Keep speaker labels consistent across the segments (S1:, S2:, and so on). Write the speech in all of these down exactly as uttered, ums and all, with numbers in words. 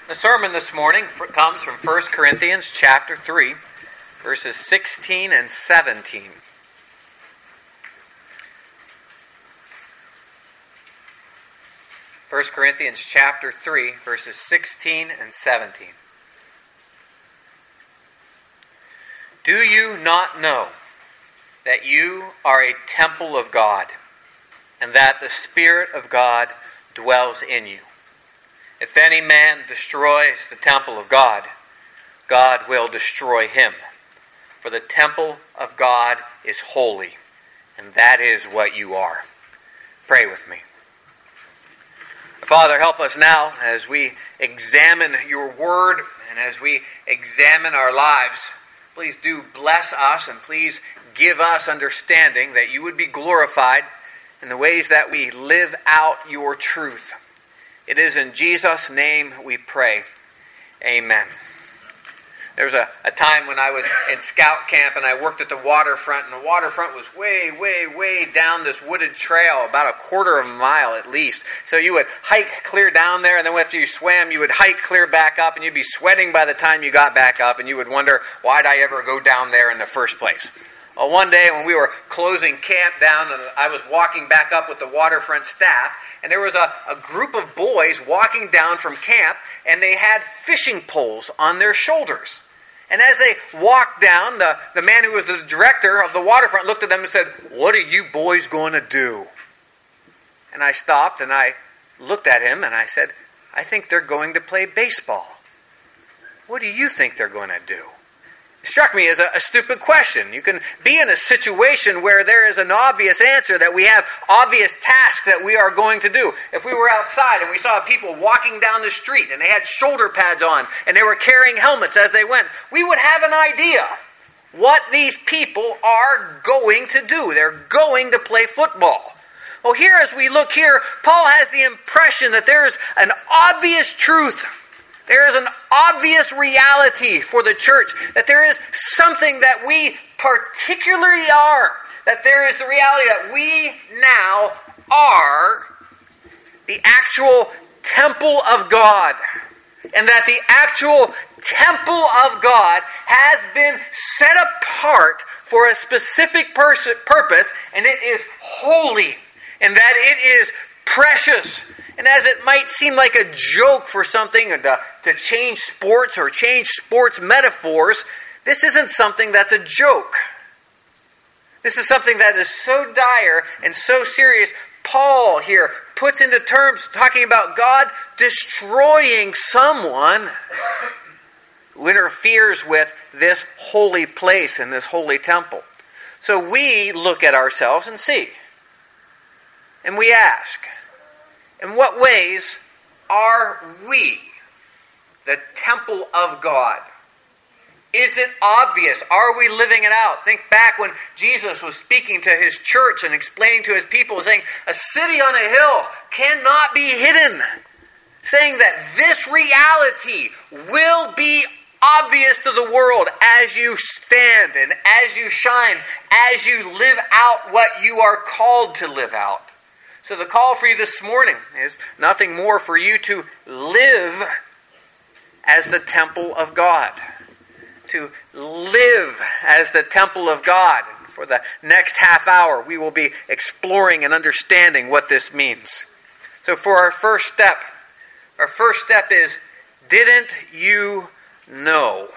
S1: The sermon this morning comes from First Corinthians chapter three, verses sixteen and seventeen. First Corinthians chapter three, verses sixteen and seventeen. Do you not know that you are a temple of God, and that the Spirit of God dwells in you? If any man destroys the temple of God, God will destroy him. For the temple of God is holy, and that is what you are. Pray with me. Father, help us now as we examine your word and as we examine our lives. Please do bless us and please give us understanding that you would be glorified in the ways that we live out your truth. It is in Jesus' name we pray. Amen. There was a, a time when I was in scout camp and I worked at the waterfront, and the waterfront was way, way, way down this wooded trail, about a quarter of a mile at least. So you would hike clear down there, and then after you swam, you would hike clear back up, and you'd be sweating by the time you got back up, and you would wonder, why'd I ever go down there in the first place? Well, one day when we were closing camp down, and I was walking back up with the waterfront staff, and there was a, a group of boys walking down from camp, and they had fishing poles on their shoulders. And as they walked down, the, the man who was the director of the waterfront looked at them and said, "What are you boys going to do?" And I stopped and I looked at him and I said, "I think they're going to play baseball." "What do you think they're going to do?" It struck me as a, a stupid question. You can be in a situation where there is an obvious answer, that we have obvious tasks that we are going to do. If we were outside and we saw people walking down the street and they had shoulder pads on and they were carrying helmets as they went, we would have an idea what these people are going to do. They're going to play football. Well, here as we look here, Paul has the impression that there is an obvious truth. There is an obvious reality for the church, that there is something that we particularly are, that there is the reality that we now are the actual temple of God, and that the actual temple of God has been set apart for a specific pers- purpose, and it is holy, and that it is precious. And as it might seem like a joke for something to, to change sports or change sports metaphors, this isn't something that's a joke. This is something that is so dire and so serious. Paul here puts into terms talking about God destroying someone who interferes with this holy place and this holy temple. So we look at ourselves and see. And we ask, in what ways are we the temple of God? Is it obvious? Are we living it out? Think back when Jesus was speaking to his church and explaining to his people, saying, a city on a hill cannot be hidden. Saying that this reality will be obvious to the world as you stand and as you shine, as you live out what you are called to live out. So the call for you this morning is nothing more for you to live as the temple of God. To live as the temple of God. For the next half hour, we will be exploring and understanding what this means. So for our first step, our first step is, didn't you know?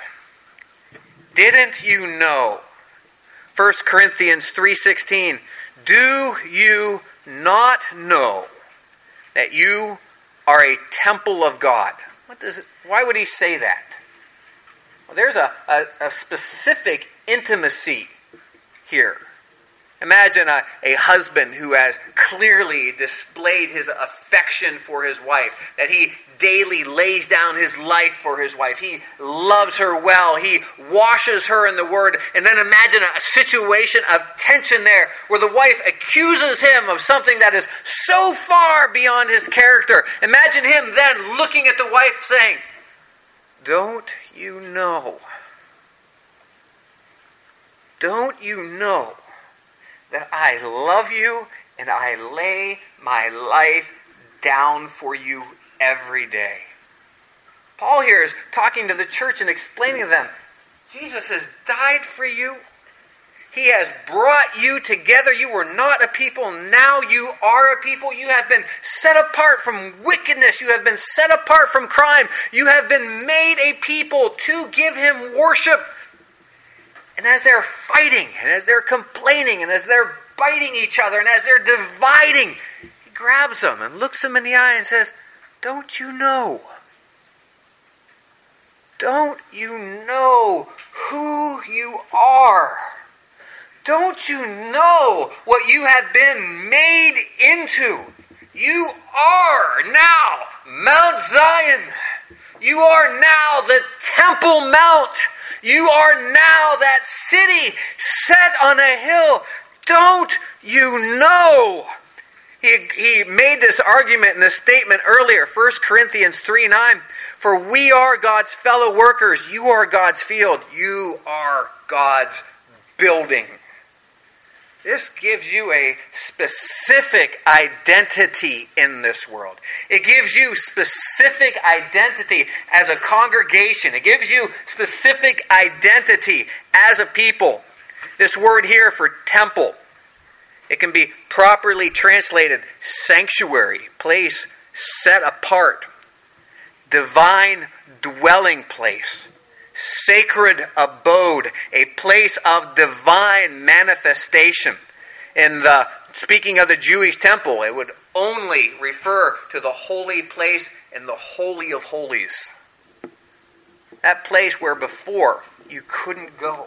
S1: Didn't you know? First Corinthians three sixteen, do you not know that you are a temple of God? What does it, why would he say that? Well, there's a, a, a specific intimacy here. Imagine a, a husband who has clearly displayed his affection for his wife, that he daily lays down his life for his wife. He loves her well. He washes her in the Word. And then imagine a, a situation of tension there where the wife accuses him of something that is so far beyond his character. Imagine him then looking at the wife saying, "Don't you know? Don't you know that I love you and I lay my life down for you every day?" Paul here is talking to the church and explaining to them, Jesus has died for you. He has brought you together. You were not a people. Now you are a people. You have been set apart from wickedness. You have been set apart from crime. You have been made a people to give him worship. And as they're fighting, and as they're complaining, and as they're biting each other, and as they're dividing, he grabs them and looks them in the eye and says, don't you know? Don't you know who you are? Don't you know what you have been made into? You are now Mount Zion. You are now the Temple Mount. You are now that city set on a hill. Don't you know? He, he made this argument in this statement earlier, First Corinthians three nine. For we are God's fellow workers. You are God's field. You are God's building. This gives you a specific identity in this world. It gives you specific identity as a congregation. It gives you specific identity as a people. This word here for temple, it can be properly translated sanctuary, place set apart, divine dwelling place, sacred abode, a place of divine manifestation. In the speaking of the Jewish temple, it would only refer to the holy place and the Holy of Holies. That place where before you couldn't go,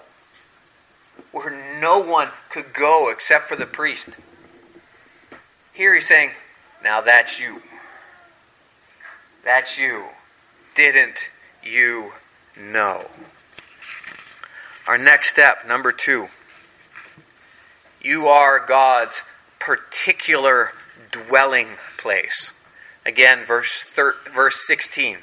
S1: where no one could go except for the priest. Here he's saying, now that's you. That's you. Didn't you know? Our next step, number two. You are God's particular dwelling place. Again, verse thir- verse sixteen.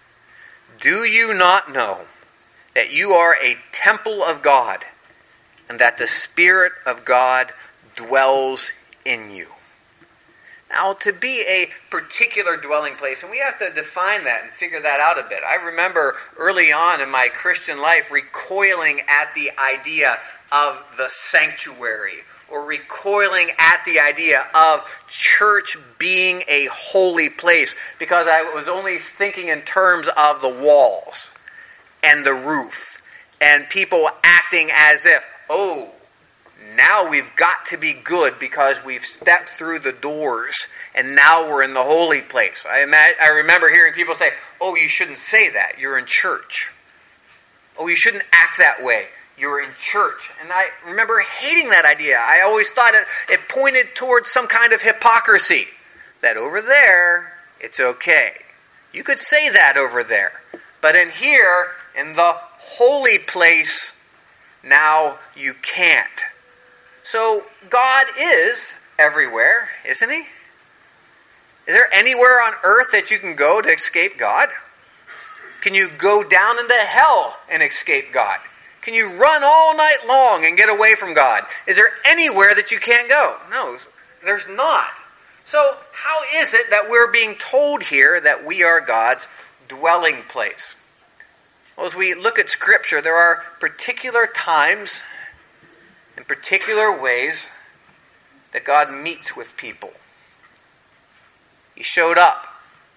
S1: Do you not know that you are a temple of God, and that the Spirit of God dwells in you? Now, to be a particular dwelling place, and we have to define that and figure that out a bit. I remember early on in my Christian life recoiling at the idea of the sanctuary, or recoiling at the idea of church being a holy place, because I was only thinking in terms of the walls and the roof, and people acting as if, oh, now we've got to be good because we've stepped through the doors and now we're in the holy place. I, imagine, I remember hearing people say, oh, you shouldn't say that. You're in church. Oh, you shouldn't act that way. You're in church. And I remember hating that idea. I always thought it, it pointed towards some kind of hypocrisy. That over there, it's okay. You could say that over there. But in here, in the holy place, now you can't. So God is everywhere, isn't he? Is there anywhere on earth that you can go to escape God? Can you go down into hell and escape God? Can you run all night long and get away from God? Is there anywhere that you can't go? No, there's not. So how is it that we're being told here that we are God's dwelling place? Well, as we look at Scripture, there are particular times, in particular ways, that God meets with people. He showed up.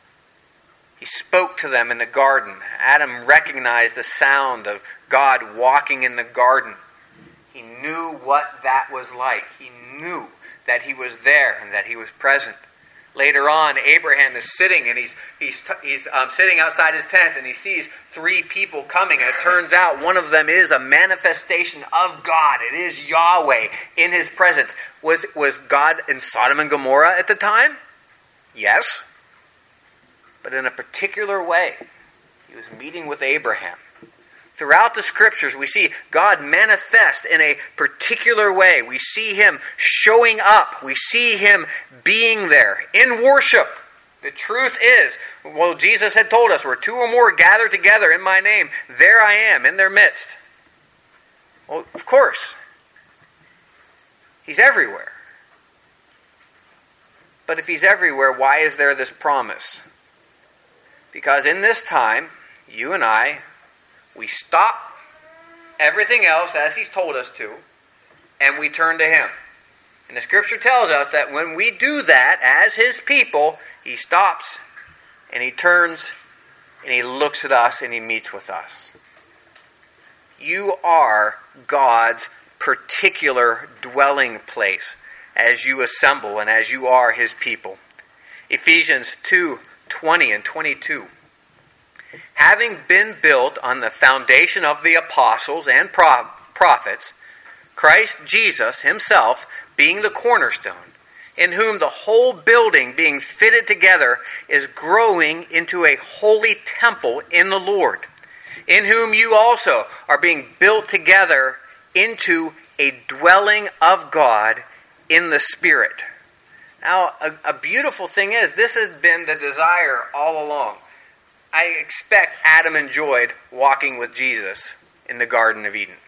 S1: He spoke to them in the garden. Adam recognized the sound of God walking in the garden. He knew what that was like. He knew that he was there and that he was present. Later on, Abraham is sitting and he's he's he's um, sitting outside his tent, and he sees three people coming, and it turns out one of them is a manifestation of God. It is Yahweh in his presence. Was was God in Sodom and Gomorrah at the time? Yes. But in a particular way. He was meeting with Abraham. Throughout the Scriptures, we see God manifest in a particular way. We see him showing up. We see him being there in worship. The truth is, well, Jesus had told us, where two or more gather together in my name, there I am in their midst. Well, of course, he's everywhere. But if he's everywhere, why is there this promise? Because in this time, you and I, we stop everything else as he's told us to, and we turn to him. And the scripture tells us that when we do that as his people, he stops and he turns and he looks at us and he meets with us. You are God's particular dwelling place as you assemble and as you are his people. Ephesians two twenty and twenty-two. Having been built on the foundation of the apostles and pro- prophets, Christ Jesus himself being the cornerstone, in whom the whole building being fitted together is growing into a holy temple in the Lord, in whom you also are being built together into a dwelling of God in the Spirit. Now, a, a beautiful thing is, this has been the desire all along. I expect Adam enjoyed walking with Jesus in the Garden of Eden.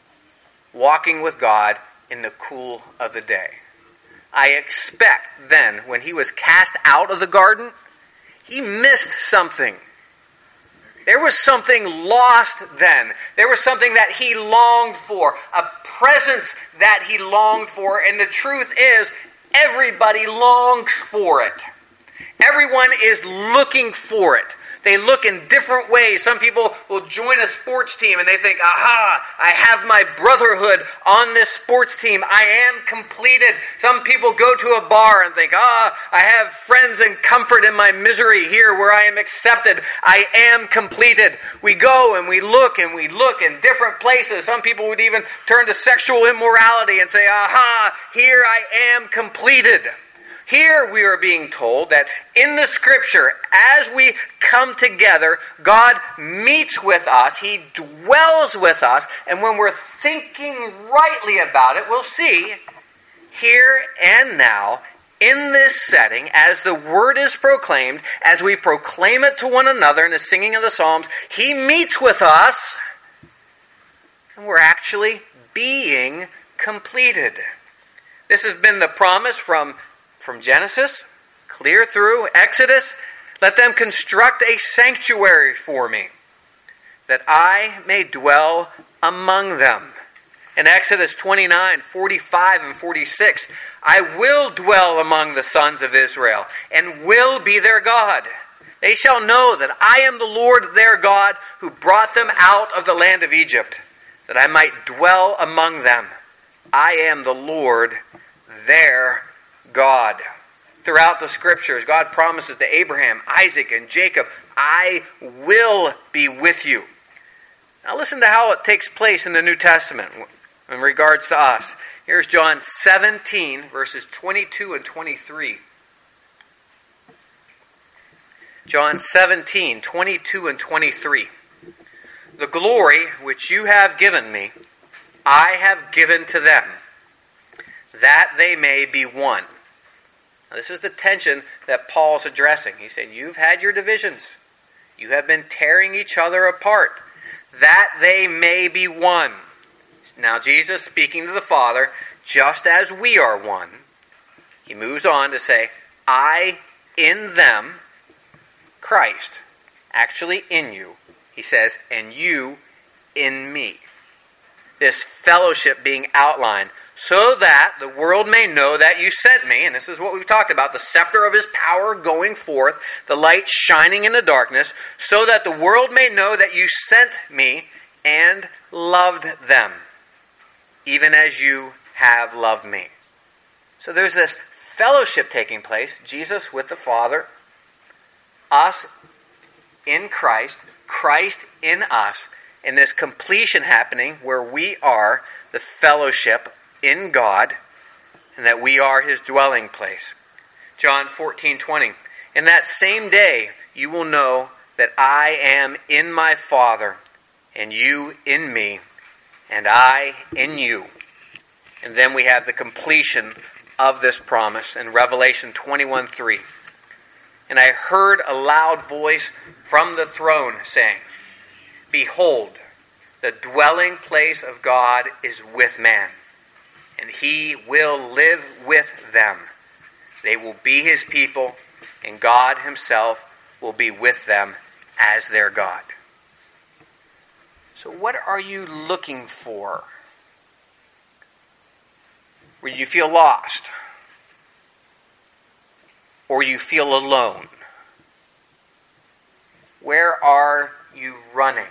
S1: Walking with God in the cool of the day. I expect then, when he was cast out of the garden, he missed something. There was something lost then. There was something that he longed for. A presence that he longed for. And the truth is, everybody longs for it. Everyone is looking for it. They look in different ways. Some people will join a sports team and they think, aha, I have my brotherhood on this sports team. I am completed. Some people go to a bar and think, ah, I have friends and comfort in my misery here where I am accepted. I am completed. We go and we look and we look in different places. Some people would even turn to sexual immorality and say, aha, here I am completed. Here we are being told that in the scripture, as we come together, God meets with us, he dwells with us, and when we're thinking rightly about it, we'll see here and now, in this setting, as the word is proclaimed, as we proclaim it to one another in the singing of the Psalms, he meets with us, and we're actually being completed. This has been the promise from From Genesis, clear through Exodus. Let them construct a sanctuary for me, that I may dwell among them. In Exodus twenty-nine, forty-five and forty-six, I will dwell among the sons of Israel, and will be their God. They shall know that I am the Lord their God, who brought them out of the land of Egypt, that I might dwell among them. I am the Lord their God. Throughout the scriptures, God promises to Abraham, Isaac, and Jacob, I will be with you. Now listen to how it takes place in the New Testament in regards to us. Here's John seventeen, verses twenty-two and twenty-three. John seventeen, twenty-two and twenty-three. The glory which you have given me, I have given to them, that they may be one. Now, this is the tension that Paul's addressing. He said, you've had your divisions. You have been tearing each other apart, that they may be one. Now Jesus speaking to the Father, just as we are one, he moves on to say, I in them, Christ, actually in you. He says, and you in me. This fellowship being outlined, so that the world may know that you sent me. And this is what we've talked about, the scepter of his power going forth, the light shining in the darkness, so that the world may know that you sent me and loved them, even as you have loved me. So there's this fellowship taking place, Jesus with the Father, us in Christ, Christ in us, and this completion happening where we are the fellowship in God, and that we are his dwelling place. John fourteen twenty. In that same day you will know that I am in my Father, and you in me, and I in you. And then we have the completion of this promise in Revelation twenty-one three. And I heard a loud voice from the throne saying, behold, the dwelling place of God is with man, and he will live with them. They will be his people, and God himself will be with them as their God. So what are you looking for? Where you feel lost? Or you feel alone? Where are you running?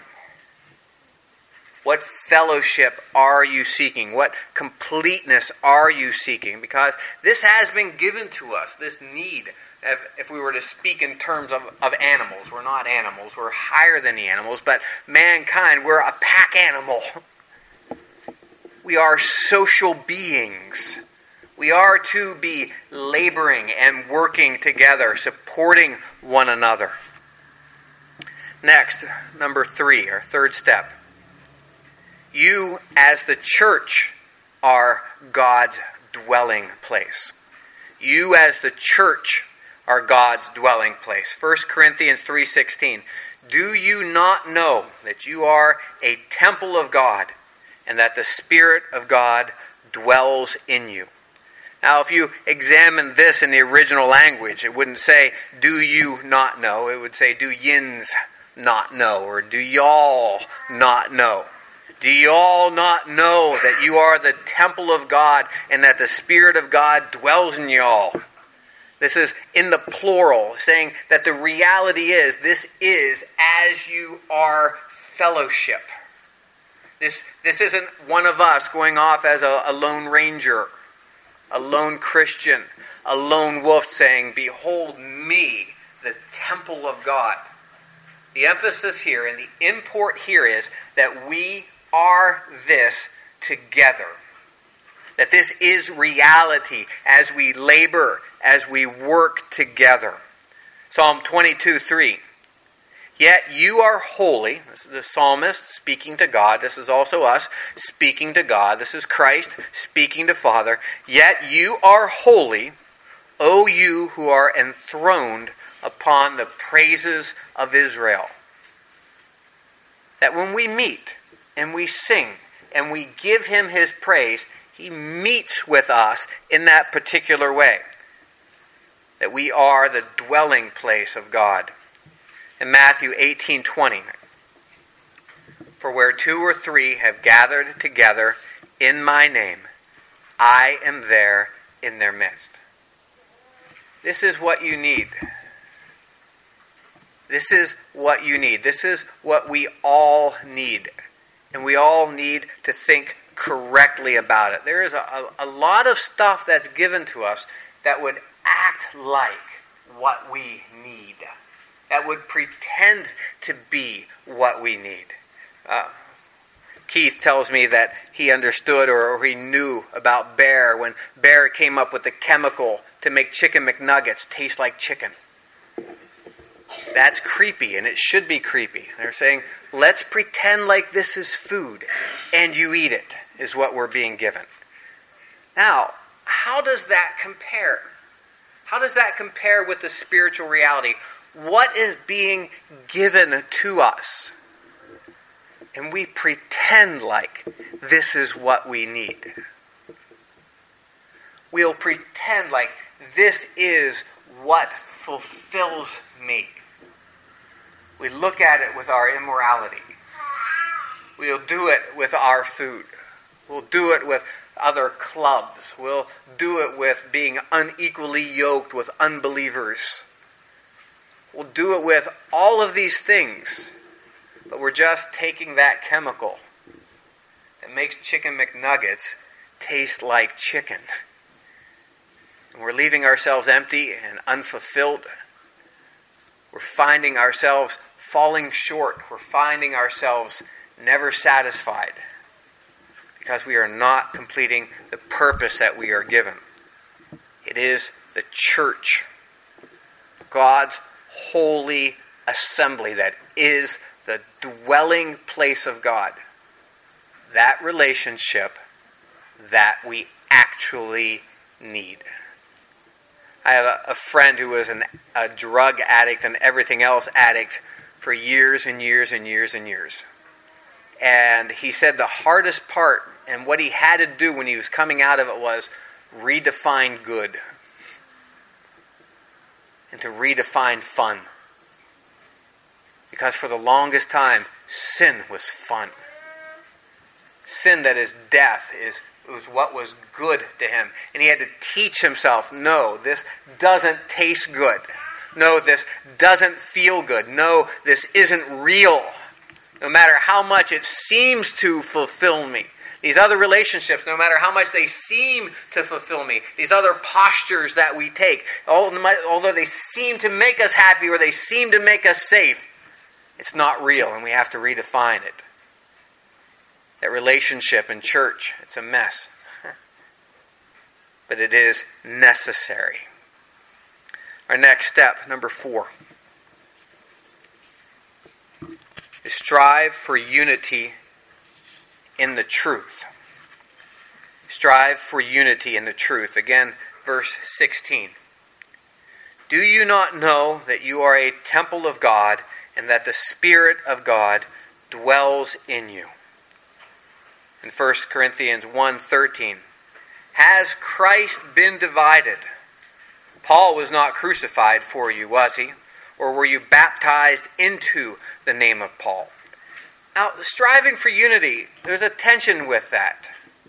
S1: What fellowship are you seeking? What completeness are you seeking? Because this has been given to us, this need. If, if we were to speak in terms of, of animals, we're not animals, we're higher than the animals, but mankind, we're a pack animal. We are social beings. We are to be laboring and working together, supporting one another. Next, number three, our third step. You, as the church, are God's dwelling place. You, as the church, are God's dwelling place. First Corinthians three sixteen. Do you not know that you are a temple of God, and that the Spirit of God dwells in you? Now, if you examine this in the original language, it wouldn't say, do you not know? It would say, do yins not know? Or do y'all not know? Do you all not know that you are the temple of God and that the Spirit of God dwells in you all? This is in the plural, saying that the reality is, this is as you are fellowship. This, this isn't one of us going off as a, a lone ranger, a lone Christian, a lone wolf saying, behold me, the temple of God. The emphasis here and the import here is that we are this together. That this is reality as we labor, as we work together. Psalm twenty-two three. Yet you are holy. This is the psalmist speaking to God. This is also us speaking to God. This is Christ speaking to Father. Yet you are holy, O you who are enthroned upon the praises of Israel. That when we meet, and we sing, and we give him his praise, he meets with us in that particular way. That we are the dwelling place of God. In Matthew eighteen twenty, for where two or three have gathered together in my name, I am there in their midst. This is what you need. This is what you need. This is what we all need. And we all need to think correctly about it. There is a, a, a lot of stuff that's given to us that would act like what we need. That would pretend to be what we need. Uh, Keith tells me that he understood or, or he knew about Bear when Bear came up with the chemical to make Chicken McNuggets taste like chicken. That's creepy, and it should be creepy. They're saying, let's pretend like this is food, and you eat it, is what we're being given. Now, how does that compare? How does that compare with the spiritual reality? What is being given to us? And we pretend like this is what we need. We'll pretend like this is what fulfills me. We look at it with our immorality. We'll do it with our food. We'll do it with other clubs. We'll do it with being unequally yoked with unbelievers. We'll do it with all of these things. But we're just taking that chemical that makes Chicken McNuggets taste like chicken. And we're leaving ourselves empty and unfulfilled. We're finding ourselves falling short. We're finding ourselves never satisfied because we are not completing the purpose that we are given. It is the church, God's holy assembly that is the dwelling place of God. That relationship that we actually need. I have a, a friend who was an, a drug addict and everything else addict for years and years and years and years. And he said the hardest part and what he had to do when he was coming out of it was redefine good and to redefine fun. Because for the longest time, sin was fun. Sin, that is death, is was what was good to him. And he had to teach himself, no, this doesn't taste good. No, this doesn't feel good. No, this isn't real. No matter how much it seems to fulfill me. These other relationships, no matter how much they seem to fulfill me. These other postures that we take, although they seem to make us happy or they seem to make us safe, it's not real, and we have to redefine it. That relationship in church, it's a mess. But it is necessary. Our next step, number four, is strive for unity in the truth. Strive for unity in the truth. Again, verse sixteen. Do you not know that you are a temple of God and that the Spirit of God dwells in you? In First Corinthians one thirteen, has Christ been divided? Paul was not crucified for you, was he? Or were you baptized into the name of Paul? Now, striving for unity, there's a tension with that.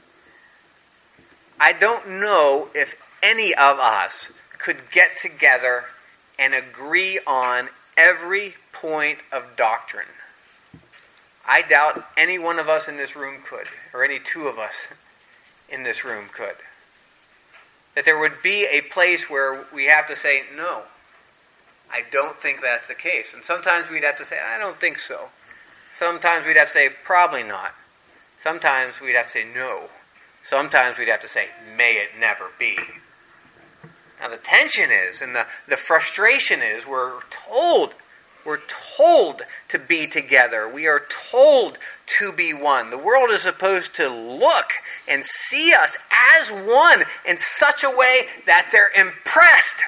S1: I don't know if any of us could get together and agree on every point of doctrine. I doubt any one of us in this room could, or any two of us in this room could. That there would be a place where we have to say, no, I don't think that's the case. And sometimes we'd have to say, I don't think so. Sometimes we'd have to say, probably not. Sometimes we'd have to say, no. Sometimes we'd have to say, may it never be. Now the tension is, and the, the frustration is, we're told, we're told to be together. We are told to be one. The world is supposed to look and see us as one in such a way that they're impressed.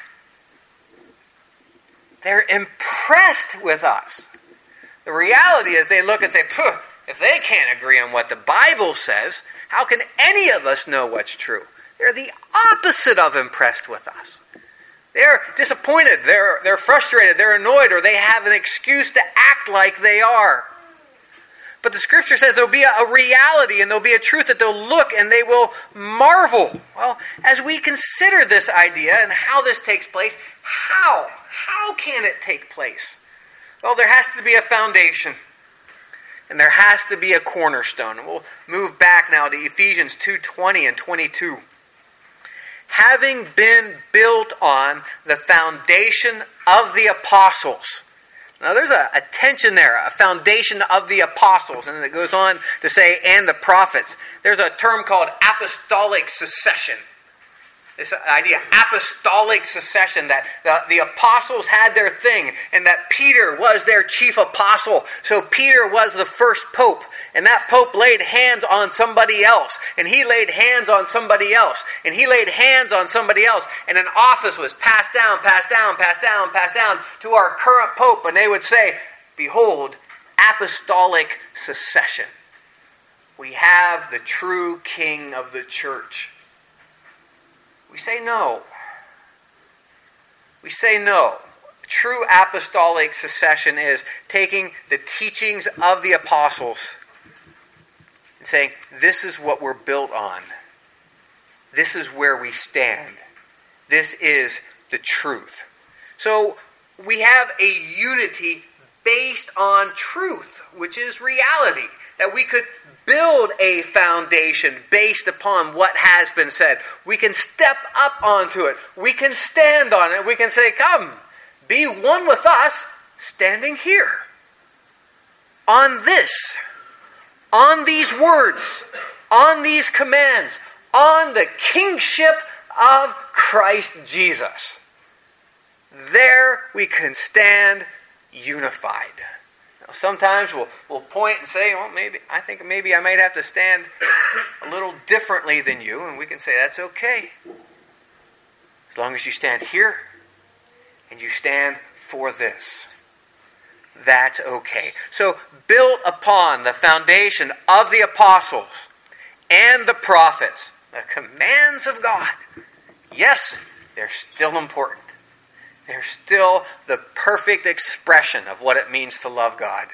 S1: They're impressed with us. The reality is they look and say, if they can't agree on what the Bible says, how can any of us know what's true? They're the opposite of impressed with us. They're disappointed, they're, they're frustrated, they're annoyed, or they have an excuse to act like they are. But the Scripture says there'll be a, a reality and there'll be a truth that they'll look and they will marvel. Well, as we consider this idea and how this takes place, how? How can it take place? Well, there has to be a foundation. And there has to be a cornerstone. And we'll move back now to Ephesians two twenty and twenty-two. Having been built on the foundation of the apostles. Now there's a, a tension there, a foundation of the apostles. And it goes on to say, and the prophets. There's a term called apostolic succession. This idea, apostolic succession, that the, the apostles had their thing, and that Peter was their chief apostle. So Peter was the first pope, and that pope laid hands on somebody else, and he laid hands on somebody else, and he laid hands on somebody else, and an office was passed down, passed down, passed down, passed down to our current pope, and they would say, behold, apostolic succession. We have the true king of the church. We say no. We say no. True apostolic succession is taking the teachings of the apostles and saying, this is what we're built on. This is where we stand. This is the truth. So we have a unity based on truth, which is reality. That we could build a foundation based upon what has been said. We can step up onto it. We can stand on it. We can say, come, be one with us, standing here. On this, on these words, on these commands, on the kingship of Christ Jesus. There we can stand unified. Sometimes we'll we'll point and say, well, maybe I think maybe I might have to stand a little differently than you, and we can say that's okay. As long as you stand here and you stand for this. That's okay. So built upon the foundation of the apostles and the prophets, the commands of God. Yes, they're still important. They're still the perfect expression of what it means to love God.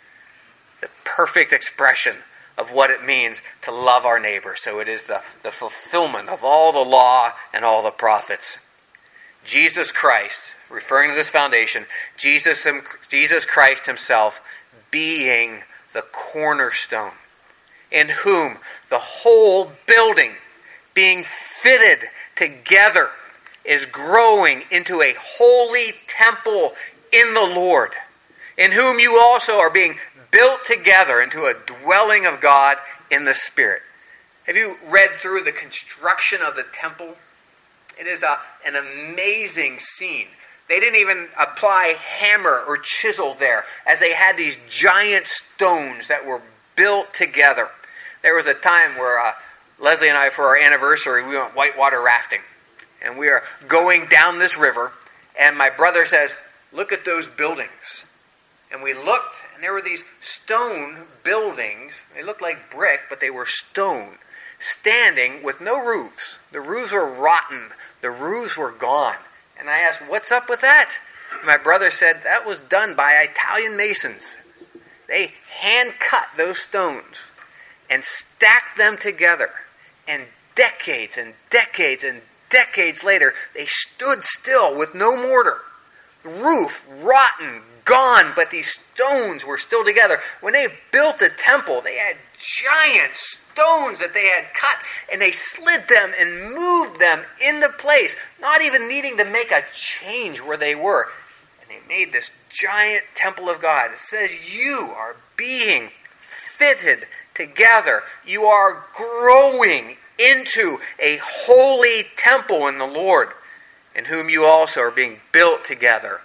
S1: The perfect expression of what it means to love our neighbor. So it is the, the fulfillment of all the law and all the prophets. Jesus Christ, referring to this foundation, Jesus, Jesus Christ himself being the cornerstone, in whom the whole building being fitted together is growing into a holy temple in the Lord, in whom you also are being built together into a dwelling of God in the Spirit. Have you read through the construction of the temple? It is a, an amazing scene. They didn't even apply hammer or chisel there, as they had these giant stones that were built together. There was a time where uh, Leslie and I, for our anniversary, we went whitewater rafting. And we are going down this river, and my brother says, "Look at those buildings." And we looked, and there were these stone buildings. They looked like brick, but they were stone, standing with no roofs. The roofs were rotten. The roofs were gone. And I asked, "What's up with that?" And my brother said, "That was done by Italian masons. They hand-cut those stones and stacked them together. And decades and decades and decades later, they stood still with no mortar. Roof rotten, gone, but these stones were still together. When they built the temple, they had giant stones that they had cut, and they slid them and moved them into place, not even needing to make a change where they were. And they made this giant temple of God. It says you are being fitted together. You are growing into a holy temple in the Lord, in whom you also are being built together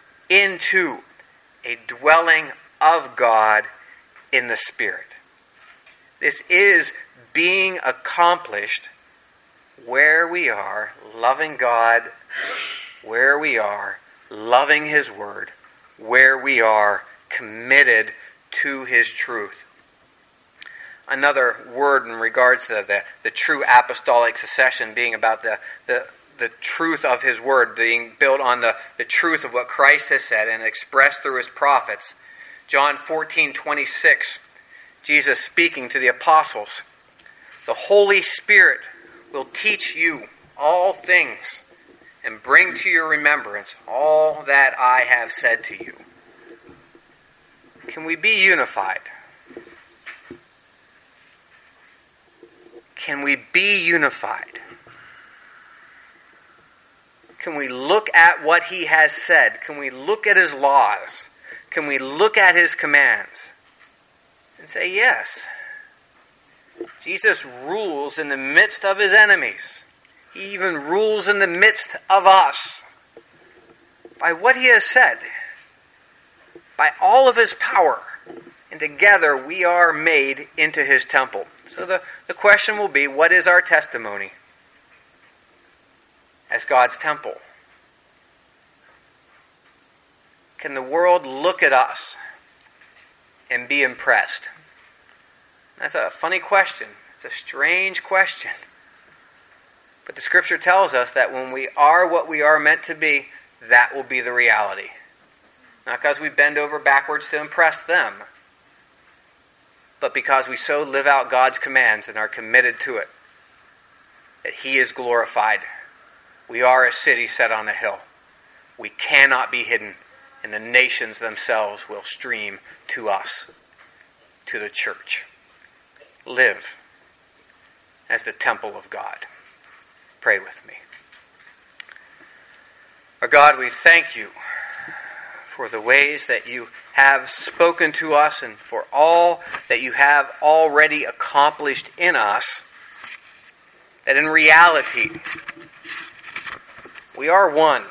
S1: into a dwelling of God in the Spirit. This is being accomplished where we are loving God, where we are loving His Word, where we are committed to His truth. Another word in regards to the, the true apostolic succession being about the, the, the truth of His Word, being built on the, the truth of what Christ has said and expressed through His prophets. John fourteen twenty-six, Jesus speaking to the apostles, "The Holy Spirit will teach you all things and bring to your remembrance all that I have said to you." Can we be unified? Can we be unified? Can we look at what He has said? Can we look at His laws? Can we look at His commands and say, yes, Jesus rules in the midst of His enemies. He even rules in the midst of us by what He has said, by all of His power. And together we are made into His temple. So the, the question will be, what is our testimony as God's temple? Can the world look at us and be impressed? That's a funny question. It's a strange question. But the Scripture tells us that when we are what we are meant to be, that will be the reality. Not because we bend over backwards to impress them, but because we so live out God's commands and are committed to it, that He is glorified. We are a city set on a hill. We cannot be hidden, and the nations themselves will stream to us, to the church. Live as the temple of God. Pray with me. Our God, we thank You for the ways that You have spoken to us and for all that You have already accomplished in us, that in reality we are one,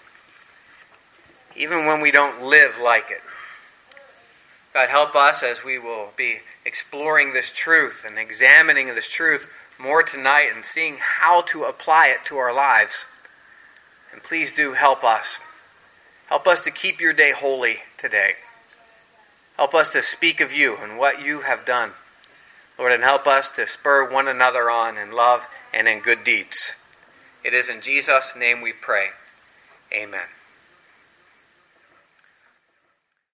S1: even when we don't live like it. God, help us as we will be exploring this truth and examining this truth more tonight and seeing how to apply it to our lives. And please do help us. Help us to keep Your day holy today. Help us to speak of You and what You have done. Lord, and help us to spur one another on in love and in good deeds. It is in Jesus' name we pray. Amen.